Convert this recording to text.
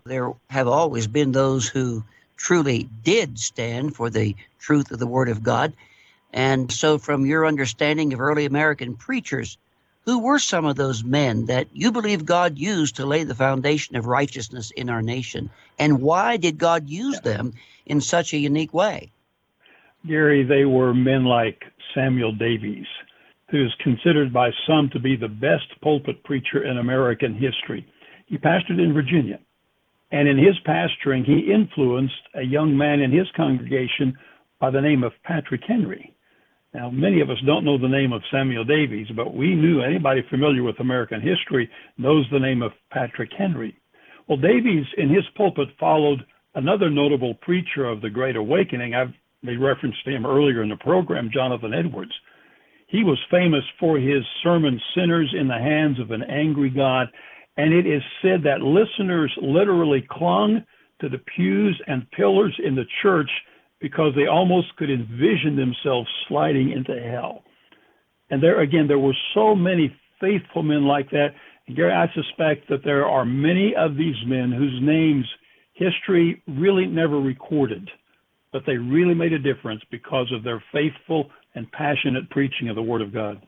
There have always been those who truly did stand for the truth of the Word of God. And so, from your understanding of early American preachers, who were some of those men that you believe God used to lay the foundation of righteousness in our nation? And why did God use them in such a unique way? Gary, they were men like Samuel Davies, who is considered by some to be the best pulpit preacher in American history. He pastored in Virginia, and in his pastoring, he influenced a young man in his congregation by the name of Patrick Henry. Now, many of us don't know the name of Samuel Davies, but we knew anybody familiar with American history knows the name of Patrick Henry. Well, Davies, in his pulpit, followed another notable preacher of the Great Awakening. I've made reference to him earlier in the program, Jonathan Edwards. He was famous for his sermon, Sinners in the Hands of an Angry God, and it is said that listeners literally clung to the pews and pillars in the church because they almost could envision themselves sliding into hell. And there were so many faithful men like that. And Gary, I suspect that there are many of these men whose names history really never recorded, but they really made a difference because of their faithful and passionate preaching of the Word of God.